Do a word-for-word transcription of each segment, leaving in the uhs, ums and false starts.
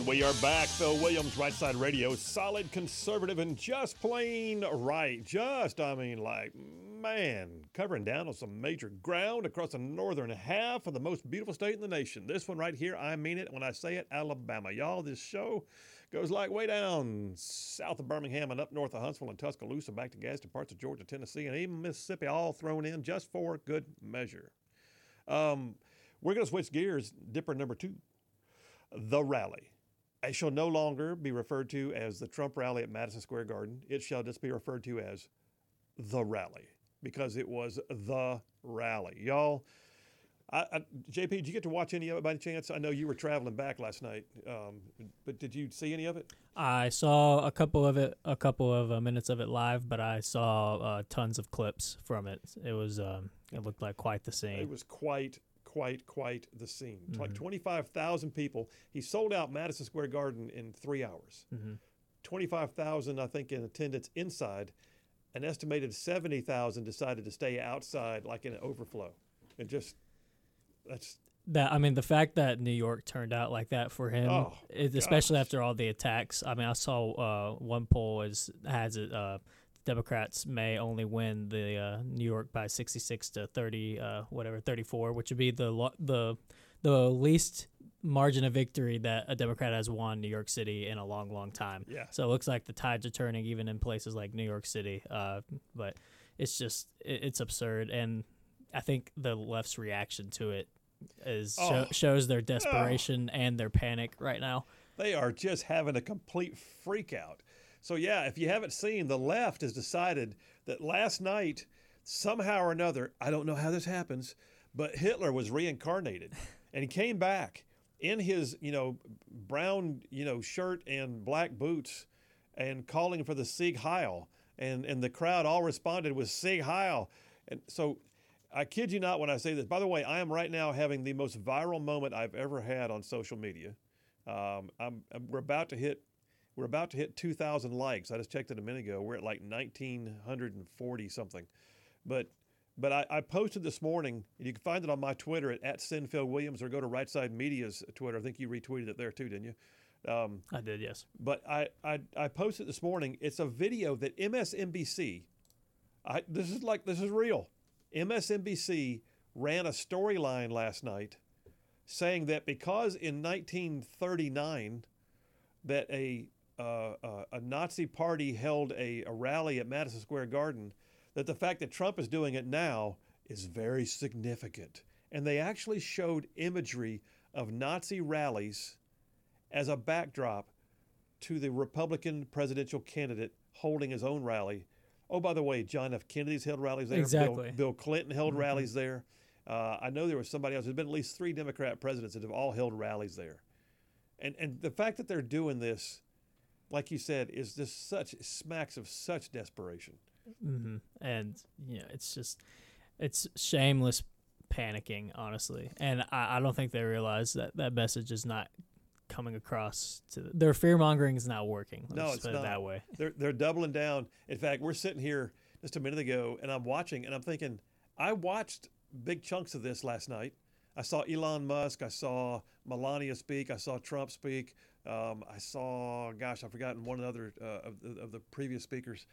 And we are back. Phil Williams, Right Side Radio, solid conservative and just plain right. Just, I mean, like, man, covering down on some major ground across the northern half of the most beautiful state in the nation. This one right here, I mean it when I say it, Alabama. Y'all, this show goes like way down south of Birmingham and up north of Huntsville and Tuscaloosa, back to Gadsden, parts of Georgia, Tennessee, and even Mississippi, all thrown in just for good measure. Um, we're going to switch gears, dipper number two. The rally. It shall no longer be referred to as the Trump rally at Madison Square Garden. It shall just be referred to as the rally because it was the rally. Y'all, I, I, J P, did you get to watch any of it by any chance? I know you were traveling back last night, um, but did you see any of it? I saw a couple of it, a couple of uh, minutes of it live, but I saw uh, tons of clips from it. It was, um, it looked like quite the scene. It was quite quite, quite the scene. Mm-hmm. Like twenty-five thousand people. He sold out Madison Square Garden in three hours. Mm-hmm. twenty-five thousand, I think, in attendance inside. An estimated seventy thousand decided to stay outside, like in an overflow. And just, that's... That I mean, the fact that New York turned out like that for him, oh, it, especially after all the attacks. I mean, I saw uh, one poll is has it uh, Democrats may only win the uh, New York by sixty-six to thirty, uh, whatever, thirty-four, which would be the lo- the the least margin of victory that a Democrat has won New York City in a long, long time. Yeah. So it looks like the tides are turning even in places like New York City. Uh, but it's just it, it's absurd, and I think the left's reaction to it is oh. show, shows their desperation oh. and their panic right now. They are just having a complete freak out. So, yeah, if you haven't seen, the left has decided that last night, somehow or another, I don't know how this happens, but Hitler was reincarnated. And he came back in his, you know, brown, you know, shirt and black boots and calling for the Sieg Heil. And, and the crowd all responded with Sieg Heil. And so I kid you not when I say this. By the way, I am right now having the most viral moment I've ever had on social media. Um, I'm, I'm, we're about to hit We're about to hit two thousand likes. I just checked it a minute ago. We're at like nineteen forty something. But but I, I posted this morning, and you can find it on my Twitter at, at Sinphil Williams, or go to Right Side Media's Twitter. I think you retweeted it there too, didn't you? Um, I did, yes. But I, I, I posted this morning. It's a video that M S N B C, I, this is like, this is real. M S N B C ran a storyline last night saying that because in nineteen thirty-nine that a Uh, uh, a Nazi party held a, a rally at Madison Square Garden, that the fact that Trump is doing it now is very significant. And they actually showed imagery of Nazi rallies as a backdrop to the Republican presidential candidate holding his own rally. Oh, by the way, John F. Kennedy's held rallies there. Exactly. Bill, Bill Clinton held mm-hmm. rallies there. Uh, I know there was somebody else. There's been at least three Democrat presidents that have all held rallies there. And and the fact that they're doing this, like you said, is just such smacks of such desperation. Mm-hmm. And you know, it's just it's shameless panicking, honestly. And I, I don't think they realize that that message is not coming across to the, their fear mongering is not working. Let's no, it's put not. It that way. They're they're doubling down. In fact, we're sitting here just a minute ago, and I'm watching, and I'm thinking, I watched big chunks of this last night. I saw Elon Musk. I saw Melania speak. I saw Trump speak. Um, I saw, gosh, I've forgotten one other uh, of, the, of the previous speakers.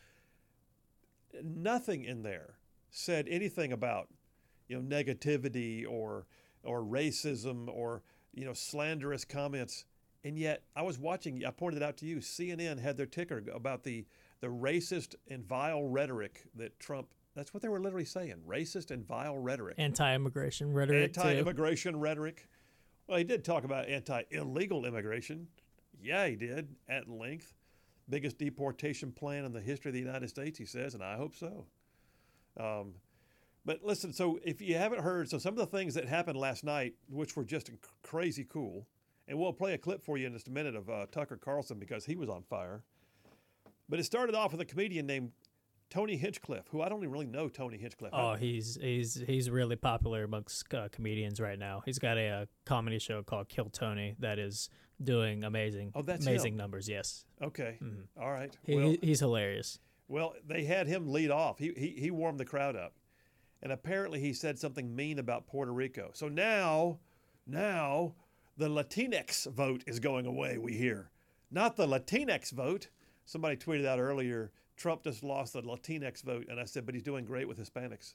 Nothing in there said anything about, you know, negativity or or racism or, you know, slanderous comments. And yet, I was watching. I pointed it out to you. C N N had their ticker about the the racist and vile rhetoric that Trump. That's what they were literally saying: racist and vile rhetoric. Anti-immigration rhetoric. Anti-immigration too. rhetoric. Well, he did talk about anti-illegal immigration. Yeah, he did, at length. Biggest deportation plan in the history of the United States, he says, and I hope so. Um, but listen, so if you haven't heard, so some of the things that happened last night, which were just crazy cool, and we'll play a clip for you in just a minute of uh, Tucker Carlson because he was on fire. But it started off with a comedian named Tony Hinchcliffe, who I don't even really know Tony Hinchcliffe. Oh, he's he's he's really popular amongst uh, comedians right now. He's got a, a comedy show called Kill Tony that is doing amazing, oh, that's amazing him. numbers. Yes. Okay. Mm-hmm. All right. He, well, he's hilarious. Well, they had him lead off. He, he he warmed the crowd up, and apparently he said something mean about Puerto Rico. So now, now, the Latinx vote is going away, we hear. Not the Latinx vote. Somebody tweeted out earlier, Trump just lost the Latinx vote. And I said, but he's doing great with Hispanics.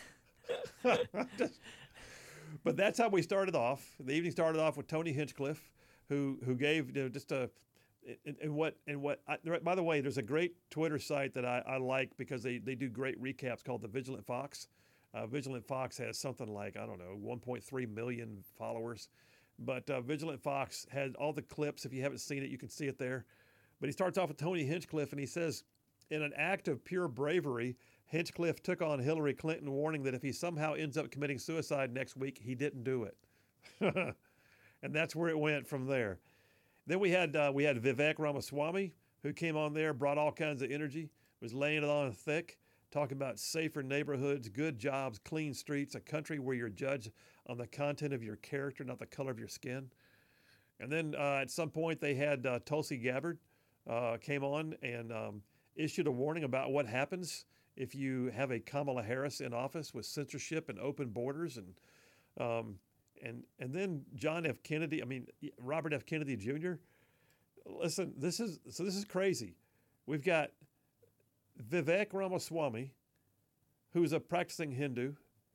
But that's how we started off. The evening started off with Tony Hinchcliffe, who who gave, you know, just a, and, and what, and what, I, by the way, there's a great Twitter site that I, I like because they, they do great recaps called the Vigilant Fox. Uh, Vigilant Fox has something like, I don't know, one point three million followers. But uh, Vigilant Fox has all the clips. If you haven't seen it, you can see it there. But he starts off with Tony Hinchcliffe, and he says, in an act of pure bravery, Hinchcliffe took on Hillary Clinton, warning that if he somehow ends up committing suicide next week, he didn't do it. And that's where it went from there. Then we had uh, we had Vivek Ramaswamy, who came on there, brought all kinds of energy, was laying it on thick, talking about safer neighborhoods, good jobs, clean streets, a country where you're judged on the content of your character, not the color of your skin. And then uh, at some point they had uh, Tulsi Gabbard uh, came on and um, issued a warning about what happens if you have a Kamala Harris in office with censorship and open borders. And um, and and then John F. Kennedy, I mean, Robert F. Kennedy Junior Listen, this is so this is crazy. We've got Vivek Ramaswamy, who's a practicing Hindu,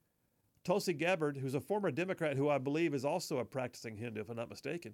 Tulsi Gabbard, who's a former Democrat who I believe is also a practicing Hindu, if I'm not mistaken.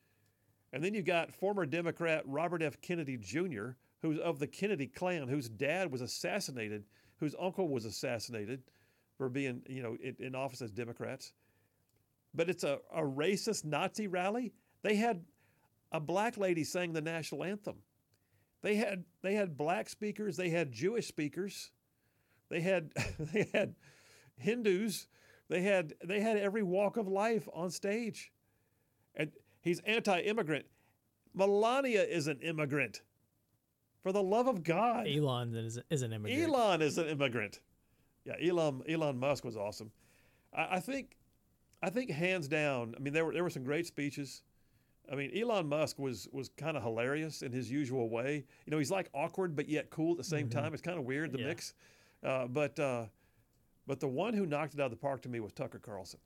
And then you've got former Democrat Robert F. Kennedy Junior, who's of the Kennedy clan, whose dad was assassinated, whose uncle was assassinated for being, you know, in, in office as Democrats. But it's a, a racist Nazi rally. They had a black lady sang the national anthem. They had they had black speakers. They had Jewish speakers. They had they had Hindus. They had they had every walk of life on stage. And he's anti-immigrant. Melania is an immigrant. For the love of God. Elon is, is an immigrant. Elon is an immigrant. Yeah, Elon Elon Musk was awesome. I, I think I think hands down. I mean, there were there were some great speeches. I mean, Elon Musk was was kind of hilarious in his usual way. You know, he's like awkward but yet cool at the same mm-hmm. time. It's kind of weird, the yeah. mix. Uh, but uh, but the one who knocked it out of the park to me was Tucker Carlson.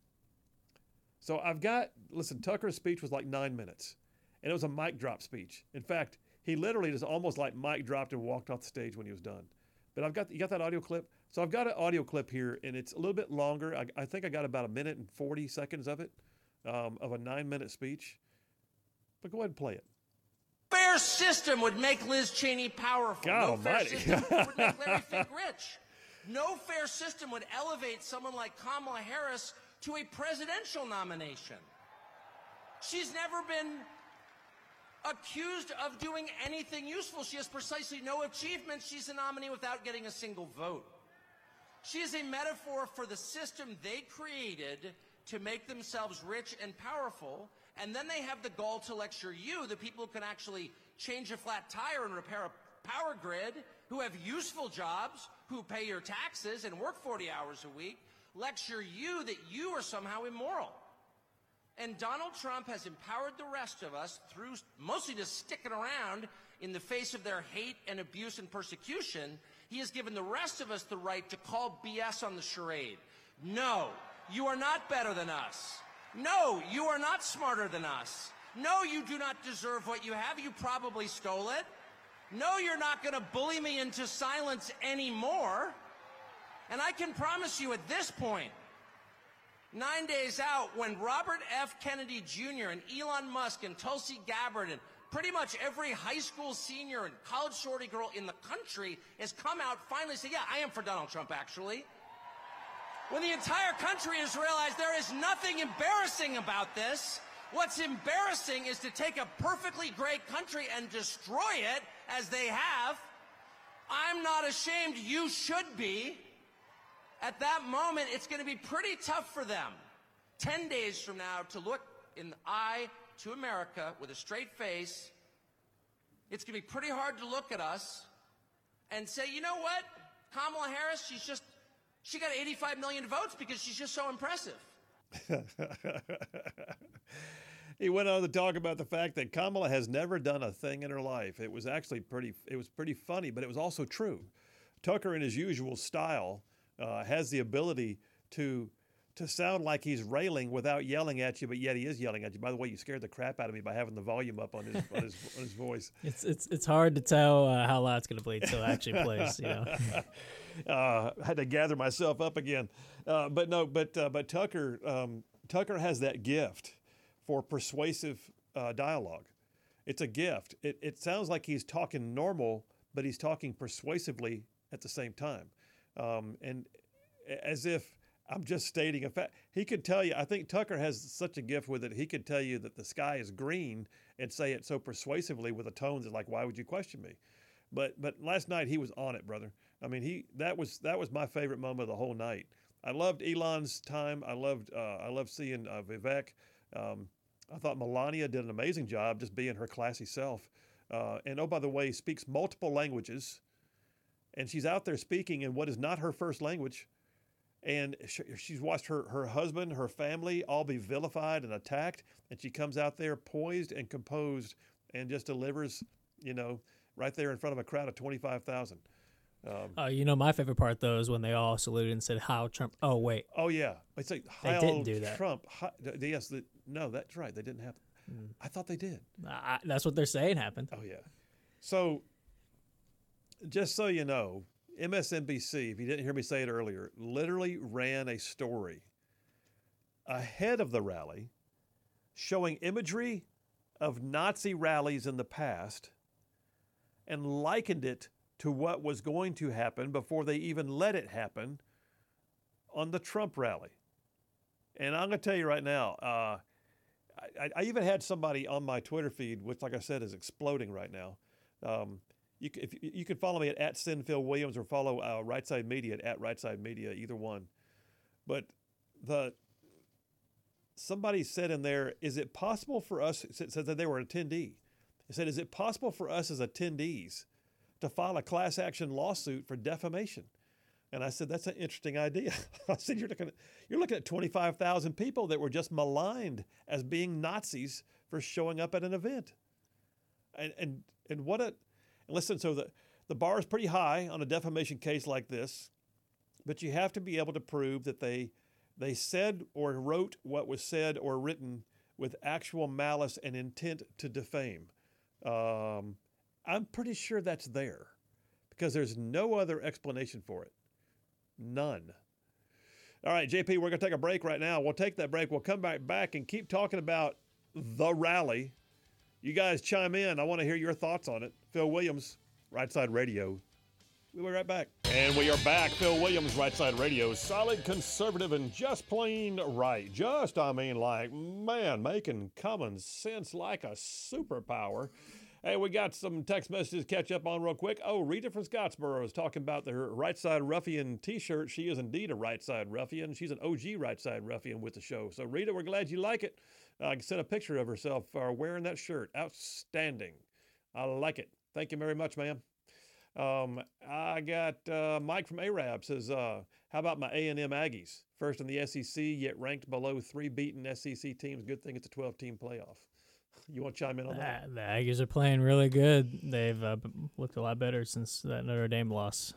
So I've got, listen, Tucker's speech was like nine minutes. And it was a mic drop speech. In fact, he literally just almost like mic dropped and walked off the stage when he was done. But I've got, you got that audio clip? So I've got an audio clip here, and it's a little bit longer. I, I think I got about a minute and forty seconds of it, um, of a nine-minute speech. But go ahead and play it. Fair system would make Liz Cheney powerful. God no almighty. Fair system would make Larry Fink rich. No fair system would elevate someone like Kamala Harris to a presidential nomination. She's never been accused of doing anything useful. She has precisely no achievements. She's a nominee without getting a single vote. She is a metaphor for the system they created to make themselves rich and powerful, and then they have the gall to lecture you, the people who can actually change a flat tire and repair a power grid, who have useful jobs, who pay your taxes and work forty hours a week, lecture you that you are somehow immoral. And Donald Trump has empowered the rest of us through mostly just sticking around in the face of their hate and abuse and persecution. He has given the rest of us the right to call B S on the charade. No, you are not better than us. No, you are not smarter than us. No, you do not deserve what you have. You probably stole it. No, you're not going to bully me into silence anymore. And I can promise you at this point, nine days out, when Robert F. Kennedy Junior and Elon Musk and Tulsi Gabbard and pretty much every high school senior and college shorty girl in the country has come out finally say, yeah, I am for Donald Trump, actually. When the entire country has realized there is nothing embarrassing about this, what's embarrassing is to take a perfectly great country and destroy it, as they have. I'm not ashamed. You should be. At that moment, it's going to be pretty tough for them, ten days from now, to look in the eye to America with a straight face. It's going to be pretty hard to look at us and say, you know what? Kamala Harris, she's just, she got eighty-five million votes because she's just so impressive. He went on to talk about the fact that Kamala has never done a thing in her life. It was actually pretty, it was pretty funny, but it was also true. Tucker, in his usual style, uh, has the ability to to sound like he's railing without yelling at you, but yet he is yelling at you. By the way, you scared the crap out of me by having the volume up on his on his, on his voice. It's it's it's hard to tell uh, how loud it's going to be until it actually plays. You know, uh, I had to gather myself up again, uh, but no, but uh, but Tucker um, Tucker has that gift for persuasive uh, dialogue. It's a gift. It it sounds like he's talking normal, but he's talking persuasively at the same time, um, and as if I'm just stating a fact. He could tell you, I think Tucker has such a gift with it, he could tell you that the sky is green and say it so persuasively with a tone that's like, why would you question me? But but last night he was on it, brother. I mean, he that was that was my favorite moment of the whole night. I loved Elon's time. I loved uh, I loved seeing uh, Vivek. Um, I thought Melania did an amazing job just being her classy self. Uh, and oh, by the way, speaks multiple languages. And she's out there speaking in what is not her first language. And she's watched her, her husband, her family all be vilified and attacked. And she comes out there poised and composed and just delivers, you know, right there in front of a crowd of twenty-five thousand. Um, uh, you know, my favorite part, though, is when they all saluted and said, "How Trump." Oh, wait. Oh, yeah. It's like, they didn't do that. Trump. Hi, yes. The, no, that's right. They didn't happen. Mm. I thought they did. Uh, that's what they're saying happened. Oh, yeah. So just so you know, M S N B C, if you didn't hear me say it earlier, literally ran a story ahead of the rally showing imagery of Nazi rallies in the past and likened it to what was going to happen before they even let it happen on the Trump rally. And I'm going to tell you right now, uh, I, I even had somebody on my Twitter feed, which, like I said, is exploding right now. Um, You, if, you can follow me at, at Sinphil Williams or follow uh, Right Side Media at, at Right Side Media, either one. But the somebody said in there, is it possible for us, it said that they were an attendee. It said, is it possible for us as attendees to file a class action lawsuit for defamation? And I said, that's an interesting idea. I said, you're looking at, you're looking at twenty-five thousand people that were just maligned as being Nazis for showing up at an event. And, and, and what a... Listen, so the, the bar is pretty high on a defamation case like this, but you have to be able to prove that they they said or wrote what was said or written with actual malice and intent to defame. Um, I'm pretty sure that's there because there's no other explanation for it. None. All right, J P, we're going to take a break right now. We'll take that break. We'll come back back and keep talking about the rally. You guys chime in. I want to hear your thoughts on it. Phil Williams, Right Side Radio. We'll be right back. And we are back. Phil Williams, Right Side Radio. Solid, conservative, and just plain right. Just, I mean, like, man, making common sense like a superpower. Hey, we got some text messages to catch up on real quick. Oh, Rita from Scottsboro is talking about her Right Side Ruffian t-shirt. She is indeed a Right Side Ruffian. She's an O G Right Side Ruffian with the show. So, Rita, we're glad you like it. Uh, I can send a picture of herself uh, wearing that shirt. Outstanding. I like it. Thank you very much, ma'am. Um, I got uh, Mike from Arab says, uh, how about my A and M Aggies? First in the S E C, yet ranked below three beaten S E C teams. Good thing it's a twelve-team playoff. You want to chime in on that? Uh, the Aggies are playing really good. They've uh, looked a lot better since that Notre Dame loss.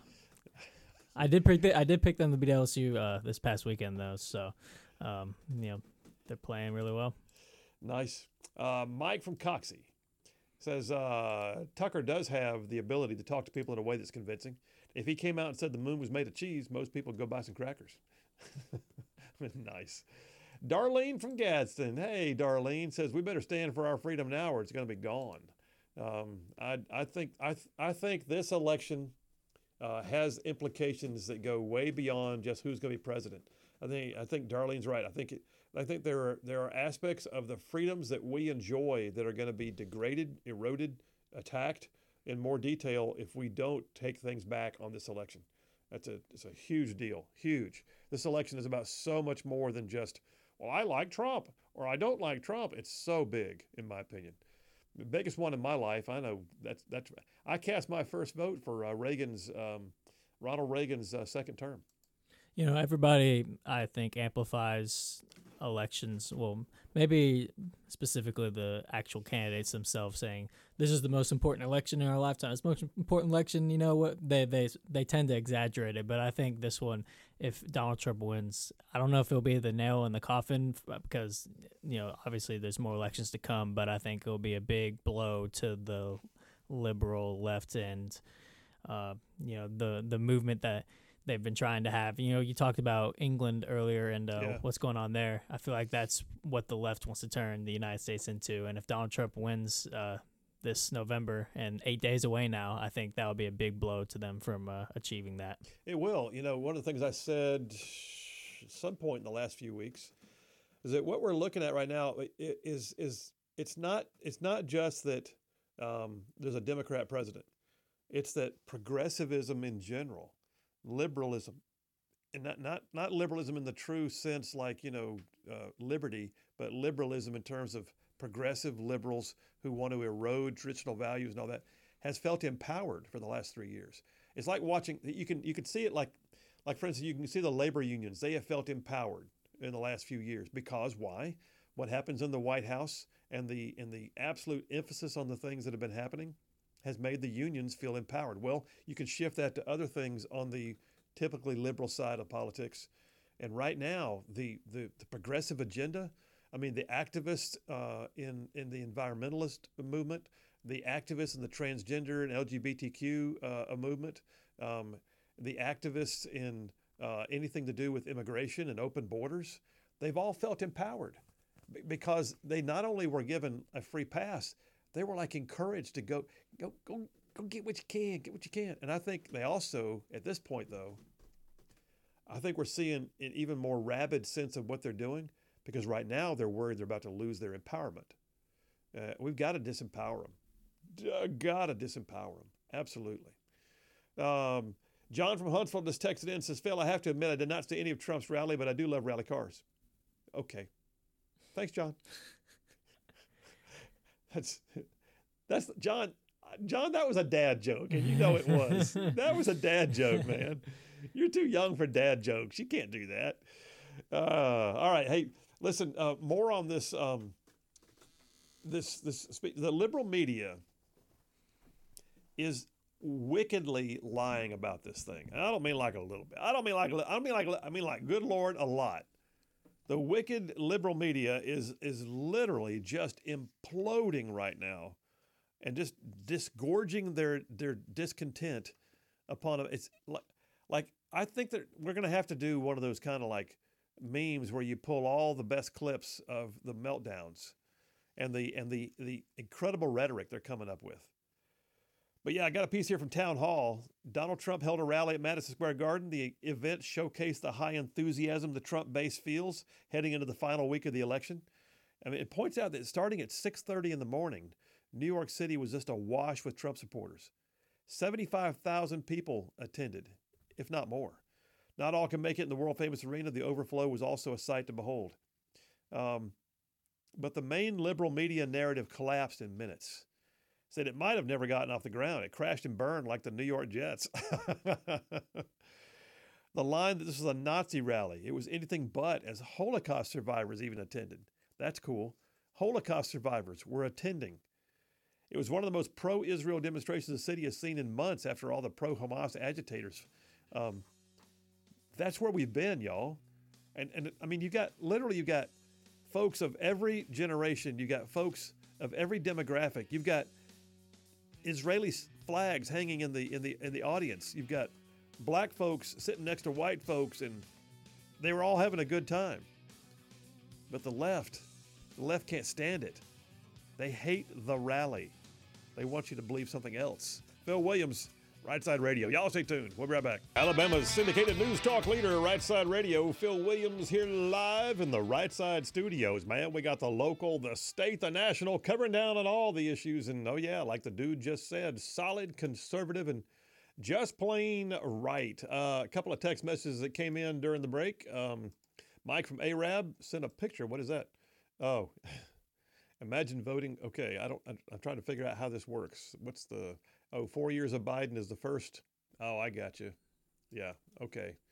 I did pick the, I did pick them to beat L S U uh, this past weekend, though. So, um, you know, they're playing really well. Nice. Uh, Mike from Coxie says uh, Tucker does have the ability to talk to people in a way that's convincing. If he came out and said the moon was made of cheese, most people would go buy some crackers. Nice. Darlene from Gadsden. Hey, Darlene says we better stand for our freedom now, or it's going to be gone. Um, I, I think I, th- I think this election uh, has implications that go way beyond just who's going to be president. I think I think Darlene's right. I think it, I think there are there are aspects of the freedoms that we enjoy that are going to be degraded, eroded, attacked in more detail if we don't take things back on this election. That's a it's a huge deal, huge. This election is about so much more than just, well, I like Trump or I don't like Trump. It's so big, in my opinion. The biggest one in my life. I know that's that's. I cast my first vote for uh, Reagan's um, Ronald Reagan's uh, second term. You know, everybody, I think, amplifies elections. Well, maybe specifically the actual candidates themselves saying this is the most important election in our lifetime. It's the most important election. You know what? They they they tend to exaggerate it, but I think this one, if Donald Trump wins, I don't know if it'll be the nail in the coffin because you know obviously there's more elections to come, but I think it'll be a big blow to the liberal left and uh, you know the the movement that they've been trying to have. You know, you talked about England earlier and uh, Yeah. what's going on there. I feel like that's what the left wants to turn the United States into. And if Donald Trump wins uh, this November and eight days away now, I think that would be a big blow to them from uh, achieving that. It will. You know, one of the things I said at some point in the last few weeks is that what we're looking at right now is is it's not it's not just that um, there's a Democrat president. It's that progressivism in general, liberalism, and not not not liberalism in the true sense like you know uh, liberty, but liberalism in terms of progressive liberals who want to erode traditional values and all that, has felt empowered for the last three years. It's like watching. You can you can see it like like for instance, you can see the labor unions. They have felt empowered in the last few years because why? What happens in the White House and the and the absolute emphasis on the things that have been happening has made the unions feel empowered. Well, you can shift that to other things on the typically liberal side of politics. And right now, the the, the progressive agenda, I mean, the activists uh, in, in the environmentalist movement, the activists in the transgender and L G B T Q uh, movement, um, the activists in uh, anything to do with immigration and open borders, they've all felt empowered because they not only were given a free pass, they were like encouraged to go, go, go, go get what you can, get what you can. And I think they also, at this point though, I think we're seeing an even more rabid sense of what they're doing because right now they're worried they're about to lose their empowerment. Uh, we've got to disempower them. D- got to disempower them. Absolutely. Um, John from Huntsville just texted in and says, Phil, I have to admit I did not see any of Trump's rally, but I do love rally cars. Okay. Thanks, John. That's that's John. John, that was a dad joke, and you know it was. That was a dad joke, man. You're too young for dad jokes. You can't do that. Uh, all right, hey, listen. Uh, more on this. Um, this this the liberal media is wickedly lying about this thing. And I don't mean like a little bit. I don't mean like I don't mean like I mean like good Lord, a lot. The wicked liberal media is is literally just imploding right now, and just disgorging their their discontent upon it. It's like like I think that we're going to have to do one of those kind of like memes where you pull all the best clips of the meltdowns, and the and the the incredible rhetoric they're coming up with. But yeah, I got a piece here from Town Hall. Donald Trump held a rally at Madison Square Garden. The event showcased the high enthusiasm the Trump base feels heading into the final week of the election. I mean, it points out that starting at six thirty in the morning, New York City was just awash with Trump supporters. seventy-five thousand people attended, if not more. Not all can make it in the world-famous arena. The overflow was also a sight to behold. Um, but the main liberal media narrative collapsed in minutes. Said it might have never gotten off the ground. It crashed and burned like the New York Jets. The line that this was a Nazi rally, it was anything but, as Holocaust survivors even attended. That's cool. Holocaust survivors were attending. It was one of the most pro-Israel demonstrations the city has seen in months after all the pro-Hamas agitators. Um, that's where we've been, y'all. And, and I mean, you got, literally you got folks of every generation. You got folks of every demographic. You've got Israeli flags hanging in the in the in the audience. You've got black folks sitting next to white folks, and they were all having a good time. But the left, the left can't stand it. They hate the rally. They want you to believe something else. Phil Williams, Right Side Radio. Y'all stay tuned. We'll be right back. Alabama's syndicated news talk leader, Right Side Radio. Phil Williams here live in the Right Side studios. Man, we got the local, the state, the national, covering down on all the issues. And oh yeah, like the dude just said, solid, conservative, and just plain right. Uh, a couple of text messages that came in during the break. Um, Mike from Arab sent a picture. What is that? Oh, imagine voting. Okay, I don't. I'm, I'm trying to figure out how this works. What's the? Oh, four years of Biden is the first. Oh, I got you. Yeah. Okay.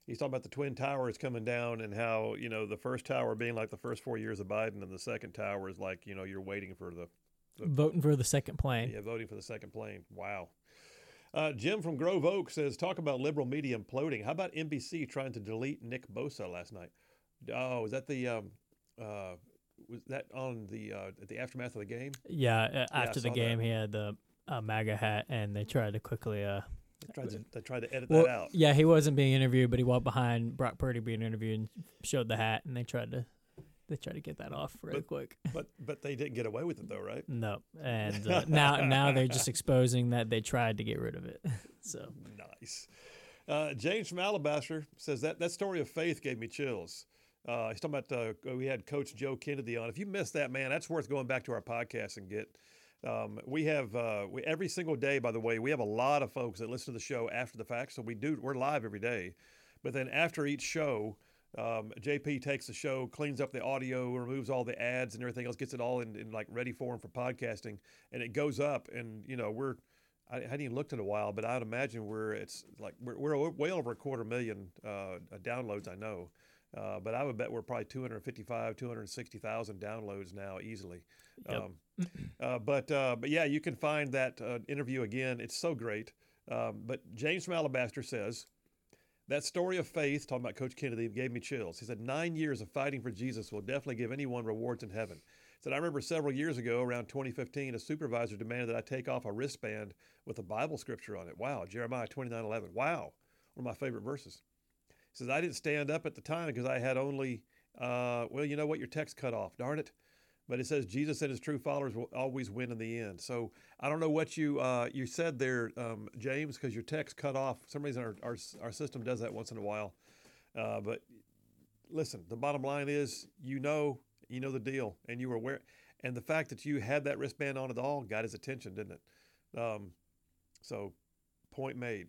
he's talking about the Twin Towers coming down and how, you know, the first tower being like the first four years of Biden, and the second tower is like, you know, you're waiting for the, the voting for the second plane. Yeah, voting for the second plane. Wow. Uh, Jim from Grove Oak says, talk about liberal media imploding. How about N B C trying to delete Nick Bosa last night? Oh, is that the um, uh, was that on the uh, the aftermath of the game? Yeah, uh, Yeah, after I the saw game, that. he had the uh, MAGA hat, and they tried to quickly. Uh, They tried to, they tried to edit well, that out. yeah, he wasn't being interviewed, but he walked behind Brock Purdy being interviewed and showed the hat, and they tried to they tried to get that off really But- quick. But but they didn't get away with it though, right? No, and uh, now now they're just exposing that they tried to get rid of it. So Nice. Uh, James from Alabaster says that that story of faith gave me chills. Uh, he's talking about uh, we had Coach Joe Kennedy on. If you missed that, man, that's worth going back to our podcast and get. Um, we have uh, we, every single day, by the way, we have a lot of folks that listen to the show after the fact. So we do we're live every day, but then after each show, um, J P takes the show, cleans up the audio, removes all the ads and everything else, gets it all in, in like ready for him for podcasting, and it goes up. And you know we're I hadn't even looked in a while, but I'd imagine we're it's like we're, we're way over a quarter million uh, downloads. I know. Uh, but I would bet we're probably two hundred fifty-five, two hundred sixty thousand downloads now easily. Yep. Um, uh, but uh, but yeah, you can find that uh, interview again. It's so great. Um, but James from Alabaster says, that story of faith, talking about Coach Kennedy, gave me chills. He said, nine years of fighting for Jesus will definitely give anyone rewards in heaven. He said, I remember several years ago, around twenty fifteen, a supervisor demanded that I take off a wristband with a Bible scripture on it. Wow, Jeremiah twenty-nine eleven. Wow, one of my favorite verses. He says, I didn't stand up at the time because I had only, uh, well, you know what, your text cut off, darn it. But it says Jesus and his true followers will always win in the end. So I don't know what you uh, you said there, um, James, because your text cut off. For some reason our, our, our system does that once in a while. Uh, but listen, the bottom line is, you know, you know the deal, and you were aware. And the fact that you had that wristband on at all got his attention, didn't it? Um, so point made.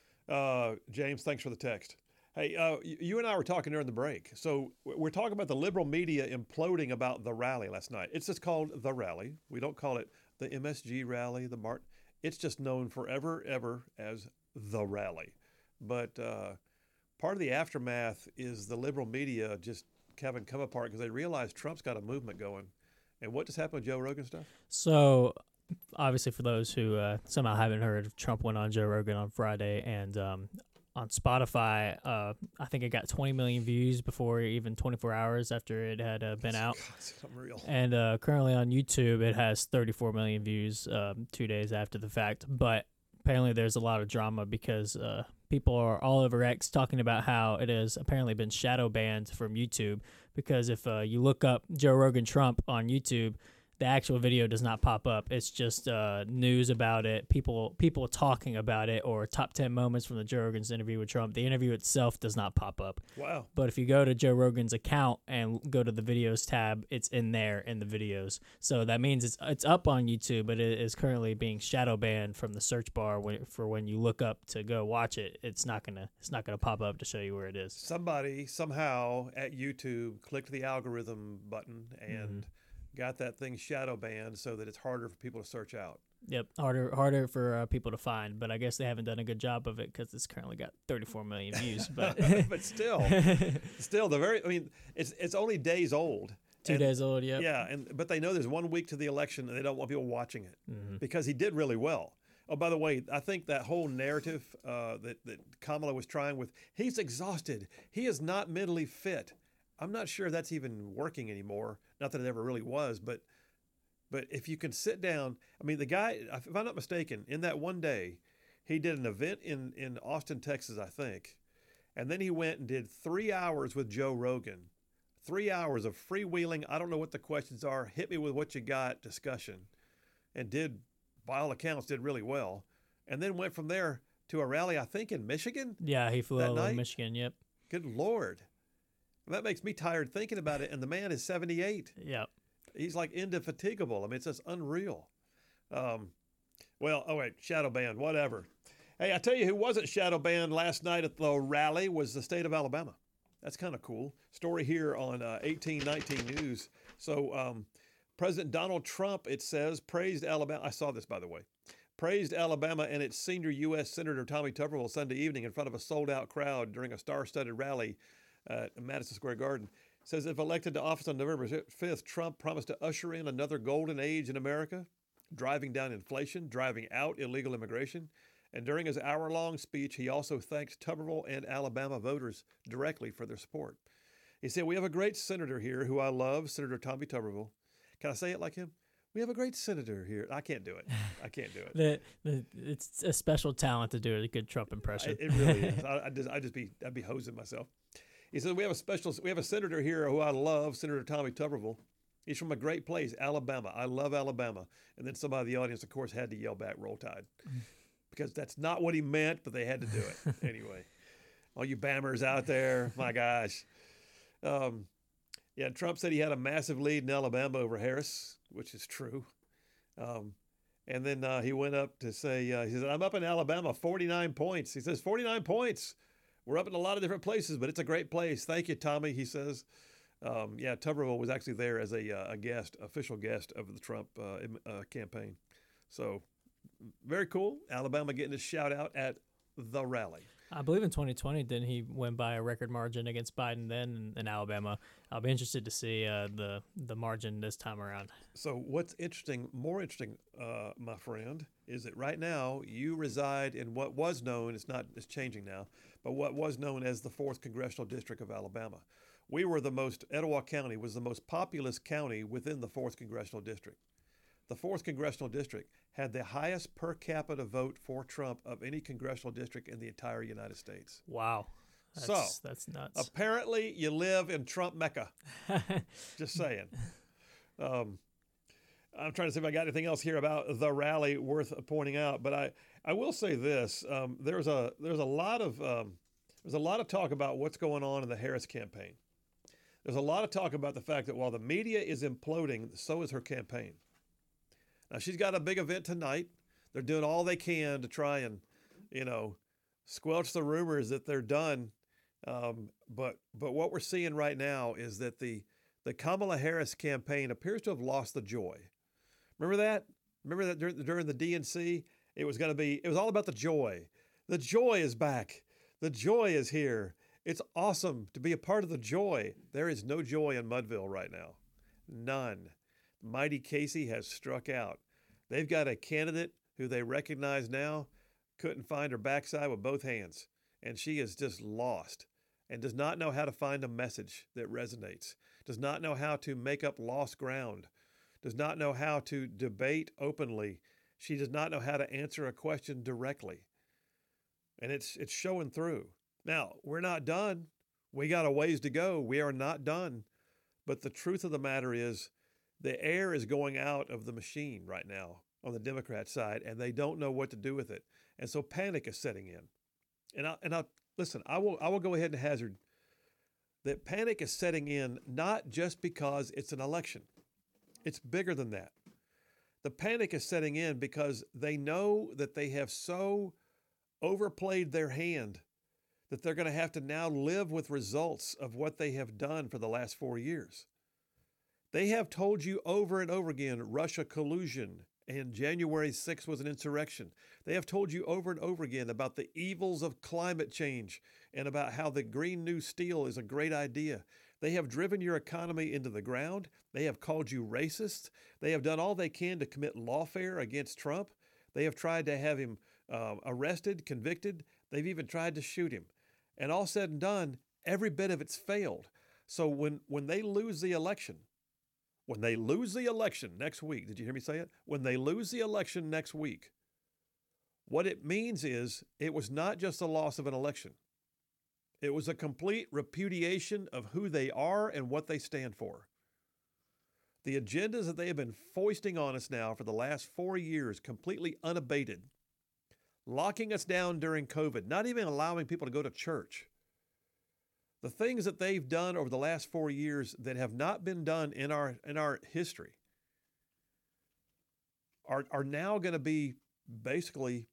Uh, James, thanks for the text. Hey, uh, you and I were talking during the break. So we're talking about the liberal media imploding about the rally last night. It's just called the rally. We don't call it the M S G rally, the Mart. It's just known forever, ever as the rally. But uh, part of the aftermath is the liberal media just having come apart because they realize Trump's got a movement going. And what just happened with Joe Rogan stuff? So, obviously, for those who uh, somehow haven't heard, Trump went on Joe Rogan on Friday, and um, on Spotify, uh, I think it got twenty million views before even twenty-four hours after it had uh, been out. God, it's unreal. And uh, currently on YouTube, it has thirty-four million views um, two days after the fact. But apparently there's a lot of drama because uh, people are all over X talking about how it has apparently been shadow banned from YouTube. Because if uh, you look up Joe Rogan Trump on YouTube, the actual video does not pop up. It's just uh, news about it, people people talking about it, or top ten moments from the Joe Rogan's interview with Trump. The interview itself does not pop up. Wow. But if you go to Joe Rogan's account and go to the videos tab, it's in there in the videos. So that means it's it's up on YouTube, but it is currently being shadow banned from the search bar when, for when you look up to go watch it. It's not gonna it's not gonna pop up to show you where it is. Somebody somehow at YouTube clicked the algorithm button and Mm-hmm. got that thing shadow banned so that it's harder for people to search out. Yep, harder harder for uh, people to find, but I guess they haven't done a good job of it because it's currently got thirty-four million views. But But still, still the very I mean, it's it's only days old. two And- days old. Yep. Yeah, and but they know there's one week to the election and they don't want people watching it Mm-hmm. because he did really well. Oh, by the way, I think that whole narrative uh, that, that Kamala was trying with, he's exhausted, he is not mentally fit. I'm not sure that's even working anymore. Not that it ever really was, but but if you can sit down, I mean, the guy, if I'm not mistaken, in that one day, he did an event in, in Austin, Texas, I think, and then he went and did three hours with Joe Rogan, three hours of freewheeling, I don't know what the questions are, hit me with what you got discussion, and did, by all accounts, did really well, and then went from there to a rally, I think, in Michigan. Yeah, he flew That over to night? Michigan. Yep. Good Lord. That makes me tired thinking about it, and the man is seventy-eight. Yep. He's like indefatigable. I mean, it's just unreal. Um, well, oh wait, shadow banned, whatever. Hey, I tell you who wasn't shadow banned last night at the rally was the state of Alabama. That's kind of cool. Story here on uh, eighteen nineteen News. So um, President Donald Trump, it says, praised Alabama. I saw this, by the way. praised Alabama and its senior U S Senator Tommy Tuberville Sunday evening in front of a sold-out crowd during a star-studded rally at Madison Square Garden. Says if elected to office on November fifth, Trump promised to usher in another golden age in America, driving down inflation, driving out illegal immigration. And during his hour-long speech, he also thanked Tuberville and Alabama voters directly for their support. He said, "We have a great senator here who I love, Senator Tommy Tuberville." Can I say it like him? We have a great senator here. I can't do it. I can't do it. the, the, it's a special talent to do a good Trump impression. I, it really is. I, I just, I just be, I'd be hosing myself. He said, "We have a special, we have a senator here who I love, Senator Tommy Tuberville. He's from a great place, Alabama. I love Alabama." And then somebody in the audience, of course, had to yell back, "Roll Tide," because that's not what he meant, but they had to do it anyway. All you Bammers out there, my gosh. Um, yeah, Trump said he had a massive lead in Alabama over Harris, which is true. Um, and then uh, he went up to say, uh, he said, "I'm up in Alabama, forty-nine points." He says, forty-nine points. We're up in a lot of different places, but it's a great place. Thank you, Tommy, he says. Um, yeah, Tuberville was actually there as a, uh, a guest, official guest of the Trump uh, uh, campaign. So very cool. Alabama getting a shout out at the rally. I believe in twenty twenty, didn't he win by a record margin against Biden then in, in Alabama? I'll be interested to see uh, the the margin this time around. So what's interesting, more interesting, uh, my friend, is that right now you reside in what was known, it's not, it's changing now, but what was known as the fourth Congressional District of Alabama. We were the most, Etowah County was the most populous county within the fourth Congressional District. The fourth Congressional District had the highest per capita vote for Trump of any congressional district in the entire United States. Wow. That's, so, that's nuts. Apparently you live in Trump Mecca. Just saying. Um, I'm trying to see if I got anything else here about the rally worth pointing out, but I, I will say this. Um, there's a there's a lot of um, there's a lot of talk about what's going on in the Harris campaign. There's a lot of talk about the fact that while the media is imploding, so is her campaign. Now, she's got a big event tonight. They're doing all they can to try and, you know, squelch the rumors that they're done. Um, but but what we're seeing right now is that the, the Kamala Harris campaign appears to have lost the joy. Remember that? Remember that during, during the D N C? It was going to be, it was all about the joy. The joy is back. The joy is here. It's awesome to be a part of the joy. There is no joy in Mudville right now. None. Mighty Casey has struck out. They've got a candidate who they recognize now, couldn't find her backside with both hands. And she is just lost and does not know how to find a message that resonates, does not know how to make up lost ground, does not know how to debate openly. She does not know how to answer a question directly. And it's it's showing through. Now, we're not done. We got a ways to go. We are not done. But the truth of the matter is, the air is going out of the machine right now on the Democrat side, and they don't know what to do with it. And so panic is setting in. And I, and I listen, I will I will go ahead and hazard that panic is setting in not just because it's an election. It's bigger than that. The panic is setting in because they know that they have so overplayed their hand that they're going to have to now live with results of what they have done for the last four years. They have told you over and over again, Russia collusion and January sixth was an insurrection. They have told you over and over again about the evils of climate change and about how the Green New Steel is a great idea. They have driven your economy into the ground. They have called you racist. They have done all they can to commit lawfare against Trump. They have tried to have him uh, arrested, convicted. They've even tried to shoot him. And all said and done, every bit of it's failed. So when, when they lose the election, When they lose the election next week, did you hear me say it? When they lose the election next week, what it means is it was not just a loss of an election. It was a complete repudiation of who they are and what they stand for. The agendas that they have been foisting on us now for the last four years, completely unabated, locking us down during COVID, not even allowing people to go to church. The things that they've done over the last four years that have not been done in our in our history are, are now going to be basically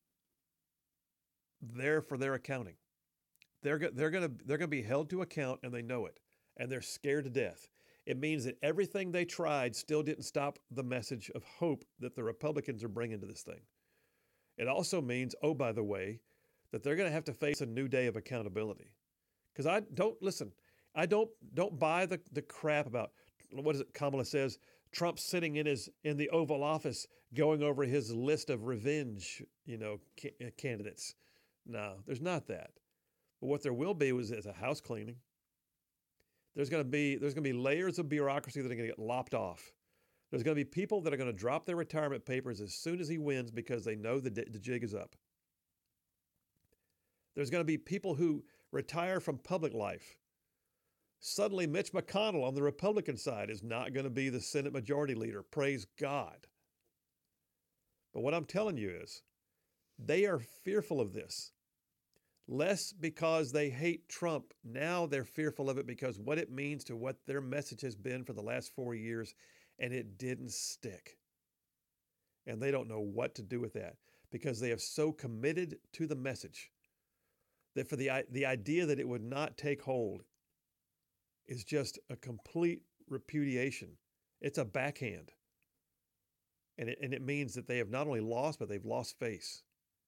there for their accounting. They're, they're going to they're going to be held to account, and they know it, and they're scared to death. It means that everything they tried still didn't stop the message of hope that the Republicans are bringing to this thing. It also means, oh, by the way, that they're going to have to face a new day of accountability. Because I don't, listen, I don't don't buy the, the crap about, what is it Kamala says, Trump sitting in his in the Oval Office going over his list of revenge, you know, ca- candidates. No, there's not that. But what there will be was is a house cleaning. There's going to be there's going to be layers of bureaucracy that are going to get lopped off. There's going to be people that are going to drop their retirement papers as soon as he wins because they know the the jig is up. There's going to be people who retire from public life. Suddenly, Mitch McConnell on the Republican side is not going to be the Senate Majority Leader. Praise God. But what I'm telling you is, they are fearful of this. Less because they hate Trump. Now they're fearful of it because what it means to what their message has been for the last four years, and it didn't stick. And they don't know what to do with that because they have so committed to the message that for the, the idea that it would not take hold is just a complete repudiation. It's a backhand. And it, and it means that they have not only lost, but they've lost face.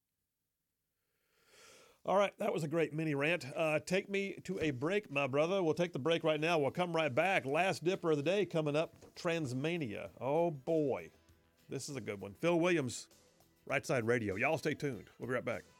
All right, that was a great mini rant. Uh, take me to a break, my brother. We'll take the break right now. We'll come right back. Last dipper of the day coming up, Transmania. Oh, boy. This is a good one. Phil Williams, Right Side Radio. Y'all stay tuned. We'll be right back.